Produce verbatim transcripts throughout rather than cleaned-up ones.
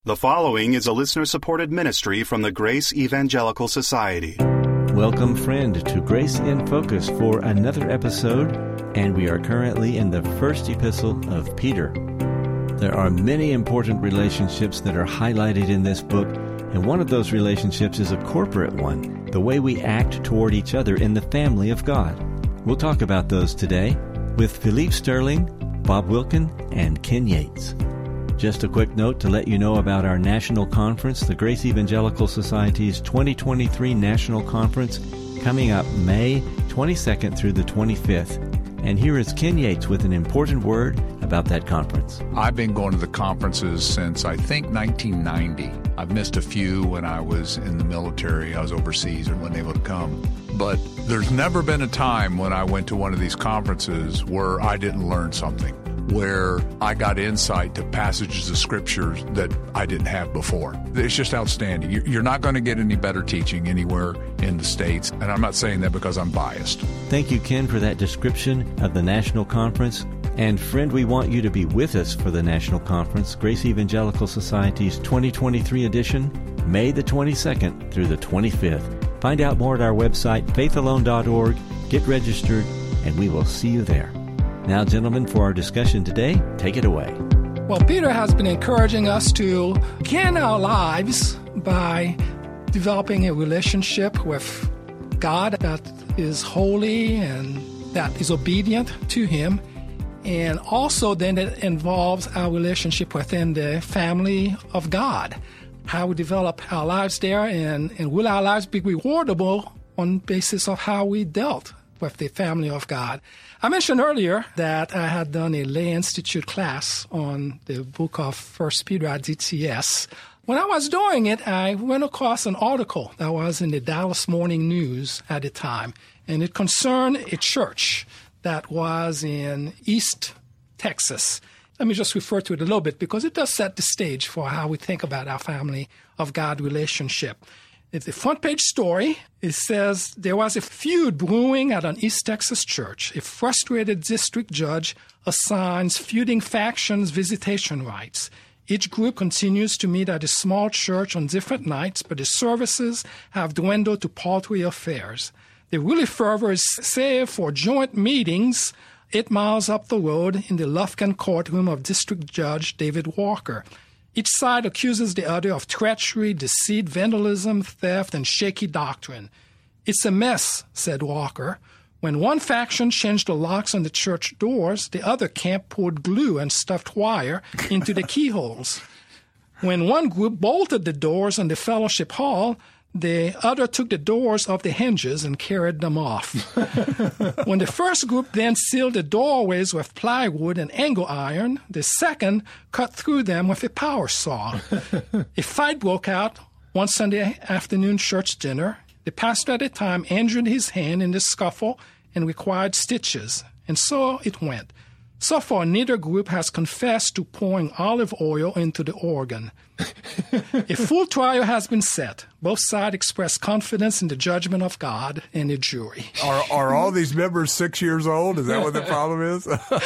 The following is a listener-supported ministry from the Grace Evangelical Society. Welcome, friend, to Grace in Focus for another episode, and we are currently in the first epistle of Peter. There are many important relationships that are highlighted in this book, and one of those relationships is a corporate one, the way we act toward each other in the family of God. We'll talk about those today with Philippe Sterling, Bob Wilkin, and Ken Yates. Just a quick note to let you know about our national conference, the Grace Evangelical Society's twenty twenty-three National Conference, coming up May twenty-second through the twenty-fifth. And here is Ken Yates with an important word about that conference. I've been going to the conferences since, I think, nineteen ninety. I've missed a few when I was in the military. I was overseas and wasn't able to come. But there's never been a time when I went to one of these conferences where I didn't learn something, where I got insight to passages of scriptures that I didn't have before. It's just outstanding. You're not going to get any better teaching anywhere in the States, and I'm not saying that because I'm biased. Thank you, Ken, for that description of the National Conference. And friend, we want you to be with us for the National Conference, Grace Evangelical Society's twenty twenty-three edition, May the twenty-second through the twenty-fifth. Find out more at our website, faith alone dot org. Get registered, and we will see you there. Now, gentlemen, for our discussion today, take it away. Well, Peter has been encouraging us to begin our lives by developing a relationship with God that is holy and that is obedient to Him. And also then it involves our relationship within the family of God, how we develop our lives there, and, and will our lives be rewardable on the basis of how we dealt with the family of God. I mentioned earlier that I had done a Lay Institute class on the book of First Peter at D T S. When I was doing it, I went across an article that was in the Dallas Morning News at the time, and it concerned a church that was in East Texas. Let me just refer to it a little bit because it does set the stage for how we think about our family of God relationship. It's the front page story. It says there was a feud brewing at an East Texas church. A frustrated district judge assigns feuding factions visitation rights. Each group continues to meet at a small church on different nights, but the services have dwindled to paltry affairs. The really fervor is saved for joint meetings eight miles up the road in the Lufkin courtroom of District Judge David Walker. Each side accuses the other of treachery, deceit, vandalism, theft, and shaky doctrine. It's a mess, said Walker. When one faction changed the locks on the church doors, the other camp poured glue and stuffed wire into the keyholes. When one group bolted the doors on the fellowship hall, the other took the doors off the hinges and carried them off. When the first group then sealed the doorways with plywood and angle iron, the second cut through them with a power saw. A fight broke out one Sunday afternoon church dinner. The pastor at the time injured his hand in the scuffle and required stitches, and so it went. So far, neither group has confessed to pouring olive oil into the organ. A full trial has been set. Both sides express confidence in the judgment of God and the jury. Are, are all these members six years old? Is that what the problem is?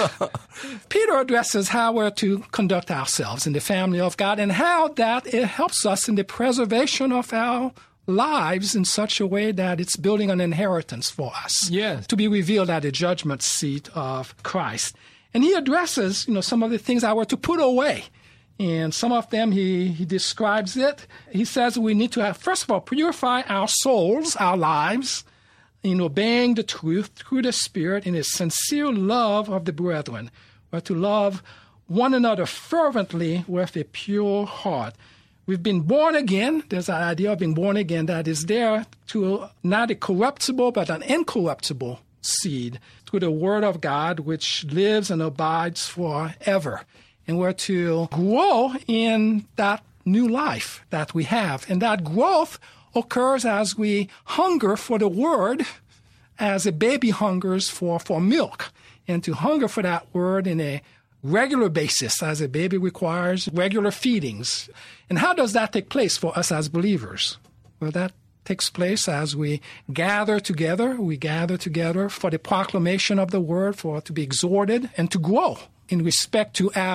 Peter addresses how we're to conduct ourselves in the family of God and how that it helps us in the preservation of our lives in such a way that it's building an inheritance for us. Yes. To be revealed at the judgment seat of Christ. And he addresses, you know, some of the things I were to put away. And some of them, he, he describes it. He says we need to have, first of all, purify our souls, our lives, in obeying the truth through the Spirit in a sincere love of the brethren. We're to love one another fervently with a pure heart. We've been born again. There's an idea of being born again that is there to not a corruptible but an incorruptible seed through the Word of God, which lives and abides forever. And we're to grow in that new life that we have. And that growth occurs as we hunger for the Word, as a baby hungers for, for milk. And to hunger for that Word in a regular basis, as a baby requires regular feedings. And how does that take place for us as believers? Well, that takes place as we gather together. We gather together for the proclamation of the Word, for to be exhorted and to grow in respect to our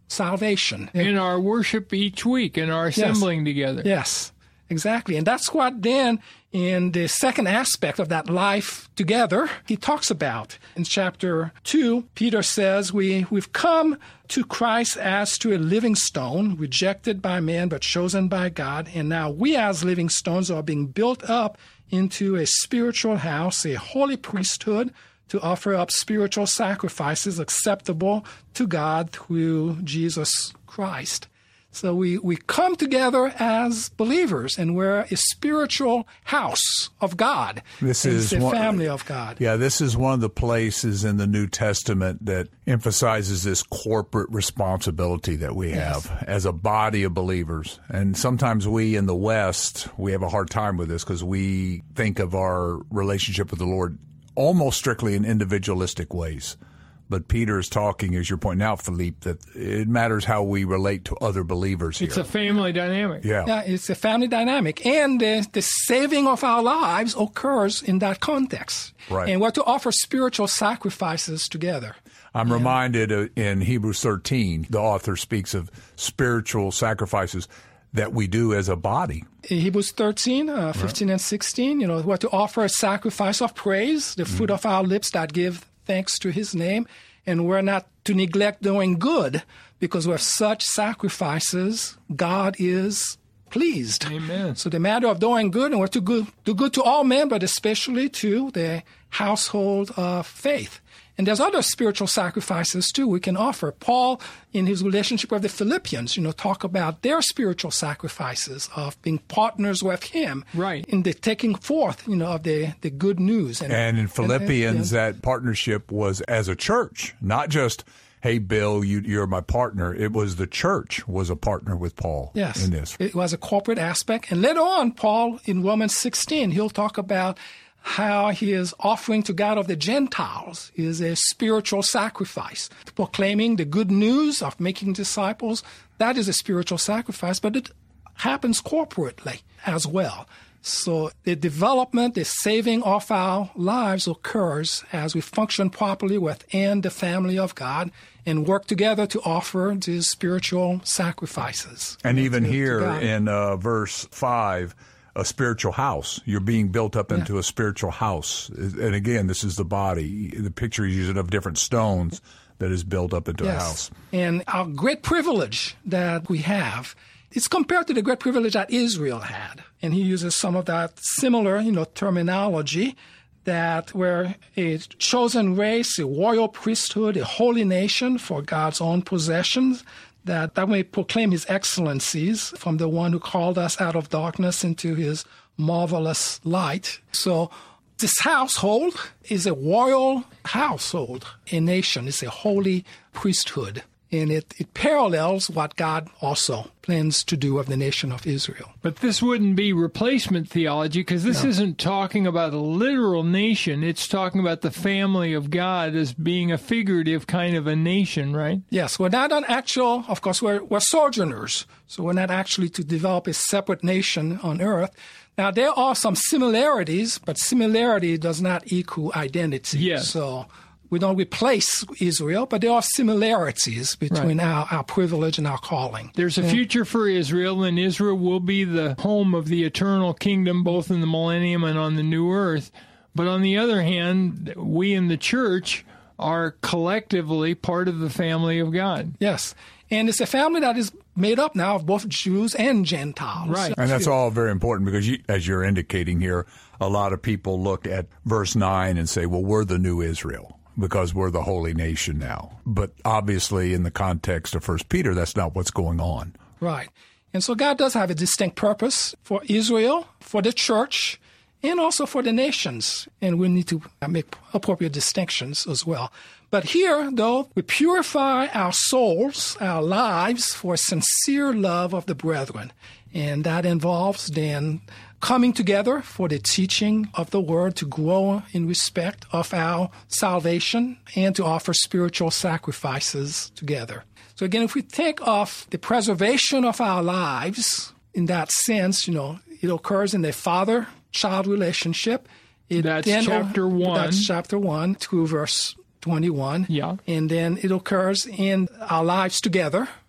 salvation. In our worship each week, in our assembling yes. together. Yes, exactly. And that's what then, in the second aspect of that life together, he talks about. In chapter two, Peter says, we, we've come to Christ as to a living stone, rejected by man but chosen by God. And now we as living stones are being built up into a spiritual house, a holy priesthood, to offer up spiritual sacrifices acceptable to God through Jesus Christ. So we, we come together as believers, and we're a spiritual house of God. This and is the one, family of God. Yeah, this is one of the places in the New Testament that emphasizes this corporate responsibility that we have yes. as a body of believers. And sometimes we in the West, we have a hard time with this because we think of our relationship with the Lord almost strictly in individualistic ways. But Peter is talking, as you're pointing out, Philippe, that it matters how we relate to other believers here. It's a family dynamic. Yeah, yeah it's a family dynamic. And the, the saving of our lives occurs in that context. Right. And we're to offer spiritual sacrifices together. I'm yeah. reminded uh, in Hebrews thirteen, the author speaks of spiritual sacrifices that we do as a body. In Hebrews thirteen, uh, fifteen right. and sixteen, you know, we're to offer a sacrifice of praise, the fruit mm. of our lips that give thanks to his name. And we're not to neglect doing good, because with such sacrifices, God is pleased. Amen. So the matter of doing good, and we're to good, do good to all men, but especially to the household of faith. And there's other spiritual sacrifices, too, we can offer. Paul, in his relationship with the Philippians, you know, talk about their spiritual sacrifices of being partners with him. Right. In the taking forth, you know, of the, the good news. And, and in Philippians, and, and, that partnership was as a church, not just, hey, Bill, you, you're my partner. It was the church was a partner with Paul yes, in this. It was a corporate aspect. And later on, Paul, in Romans sixteen, he'll talk about how his offering to God of the Gentiles is a spiritual sacrifice. Proclaiming the good news of making disciples, that is a spiritual sacrifice, but it happens corporately as well. So the development, the saving of our lives occurs as we function properly within the family of God and work together to offer these spiritual sacrifices. And even to, here to in uh, verse five, a spiritual house. You're being built up into yeah. a spiritual house. And again, this is the body. The picture he's using of different stones that is built up into yes. a house. And our great privilege that we have is compared to the great privilege that Israel had. And he uses some of that similar, you know, terminology, that we're a chosen race, a royal priesthood, a holy nation for God's own possessions, that that may proclaim his excellencies from the one who called us out of darkness into his marvelous light. So this household is a royal household, a nation. It's a holy priesthood. And it, it parallels what God also plans to do of the nation of Israel. But this wouldn't be replacement theology, because this no. isn't talking about a literal nation. It's talking about the family of God as being a figurative kind of a nation, right? Yes, we're not an actual, of course, we're, we're sojourners. So we're not actually to develop a separate nation on earth. Now, there are some similarities, but similarity does not equal identity. Yes. So we don't replace Israel, but there are similarities between right. our, our privilege and our calling. There's a yeah. future for Israel, and Israel will be the home of the eternal kingdom, both in the millennium and on the new earth. But on the other hand, we in the church are collectively part of the family of God. Yes. And it's a family that is made up now of both Jews and Gentiles. Right. And that's all very important because, you, as you're indicating here, a lot of people look at verse nine and say, well, we're the new Israel because we're the holy nation now. But obviously, in the context of First Peter, that's not what's going on. Right. And so God does have a distinct purpose for Israel, for the church, and also for the nations. And we need to make appropriate distinctions as well. But here, though, we purify our souls, our lives, for sincere love of the brethren. And that involves then coming together for the teaching of the Word, to grow in respect of our salvation, and to offer spiritual sacrifices together. So again, if we think of the preservation of our lives in that sense, you know, it occurs in the father-child relationship. It that's then, chapter one. That's chapter one, through verse twenty-one. Yeah. And then it occurs in our lives together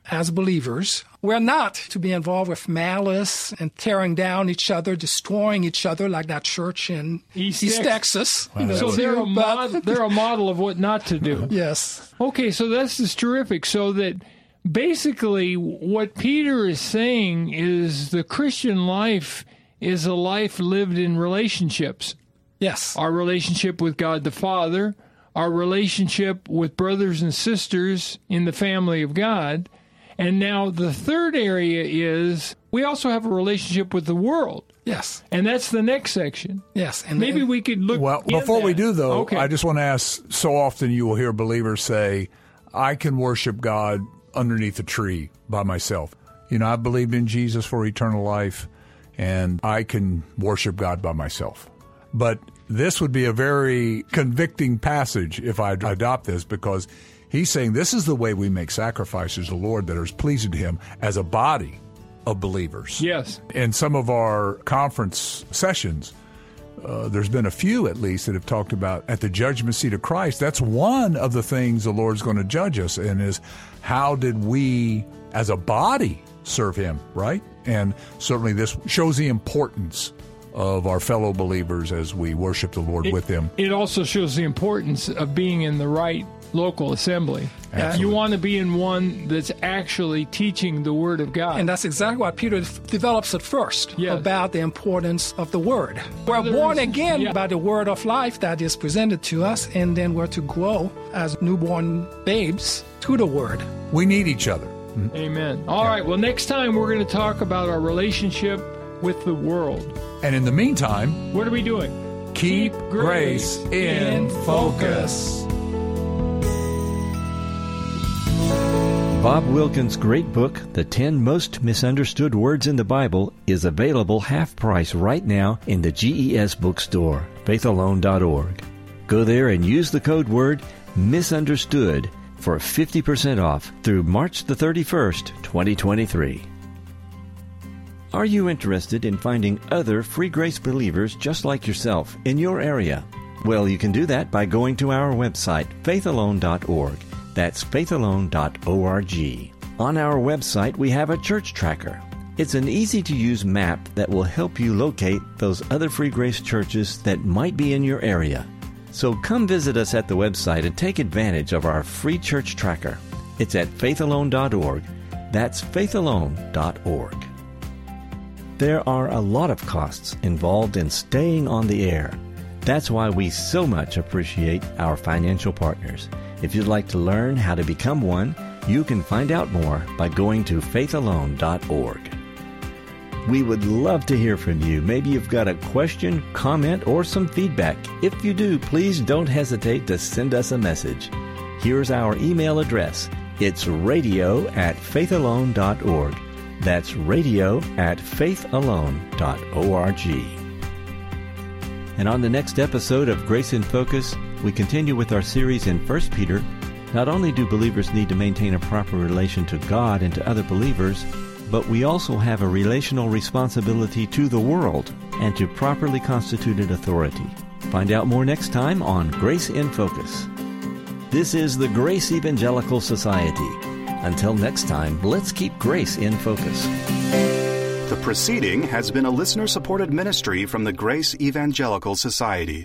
as believers, we're not to be involved with malice and tearing down each other, destroying each other like that church in East, East Texas. Wow. You know, so they're a, mod- they're a model of what not to do. Yes. Okay, so this is terrific. So that basically what Peter is saying is the Christian life is a life lived in relationships. Yes. Our relationship with God the Father, our relationship with brothers and sisters in the family of God. And now the third area is we also have a relationship with the world. Yes. And that's the next section. Yes. And maybe we could look Well, before that. we do, though, okay. I just want to ask, so often you will hear believers say, I can worship God underneath a tree by myself. You know, I believed in Jesus for eternal life, and I can worship God by myself. But this would be a very convicting passage if I adopt this, because he's saying this is the way we make sacrifices to the Lord that are pleasing to him as a body of believers. Yes. In some of our conference sessions, uh, there's been a few at least that have talked about at the judgment seat of Christ. That's one of the things the Lord's going to judge us in, is how did we as a body serve him, right? And certainly this shows the importance of our fellow believers as we worship the Lord it, with them. It also shows the importance of being in the right local assembly. Absolutely. You want to be in one that's actually teaching the Word of God. And that's exactly what Peter f- develops at first, yes. about the importance of the Word. We're There's, born again yeah. by the Word of life that is presented to us, and then we're to grow as newborn babes through the Word. We need each other. Amen. All yeah. right, well, next time we're going to talk about our relationship with the world. And in the meantime, what are we doing? Keep, keep grace, grace in focus. Bob Wilkins' great book, The ten Most Misunderstood Words in the Bible, is available half price right now in the G E S bookstore, faith alone dot org. Go there and use the code word MISUNDERSTOOD for fifty percent off through March the thirty-first, twenty twenty-three. Are you interested in finding other Free Grace believers just like yourself in your area? Well, you can do that by going to our website, faith alone dot org. That's faith alone dot org. On our website, we have a church tracker. It's an easy-to-use map that will help you locate those other Free Grace churches that might be in your area. So come visit us at the website and take advantage of our free church tracker. It's at faith alone dot org. That's faith alone dot org. There are a lot of costs involved in staying on the air. That's why we so much appreciate our financial partners. If you'd like to learn how to become one, you can find out more by going to faith alone dot org. We would love to hear from you. Maybe you've got a question, comment, or some feedback. If you do, please don't hesitate to send us a message. Here's our email address. It's radio at faith alone dot org. That's radio at faith alone dot org. And on the next episode of Grace in Focus, we continue with our series in First Peter. Not only do believers need to maintain a proper relation to God and to other believers, but we also have a relational responsibility to the world and to properly constituted authority. Find out more next time on Grace in Focus. This is the Grace Evangelical Society. Until next time, let's keep grace in focus. The proceeding has been a listener-supported ministry from the Grace Evangelical Society.